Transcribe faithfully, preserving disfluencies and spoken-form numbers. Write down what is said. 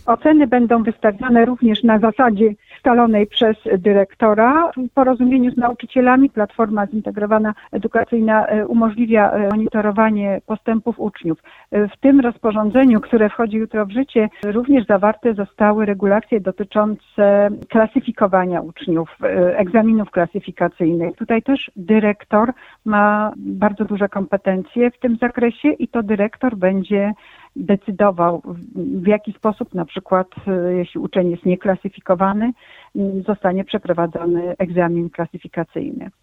Oceny będą wystawiane również na zasadzie ustalonej przez dyrektora. W porozumieniu z nauczycielami Platforma Zintegrowana Edukacyjna umożliwia monitorowanie postępów uczniów. W tym rozporządzeniu, które wchodzi jutro w życie, również zawarte zostały regulacje dotyczące klasyfikowania uczniów, egzaminów klasyfikacyjnych. Tutaj też dyrektor ma bardzo duże kompetencje w tym zakresie i to dyrektor będzie decydował, w jaki sposób na przykład, jeśli uczeń jest nieklasyfikowany, zostanie przeprowadzony egzamin klasyfikacyjny.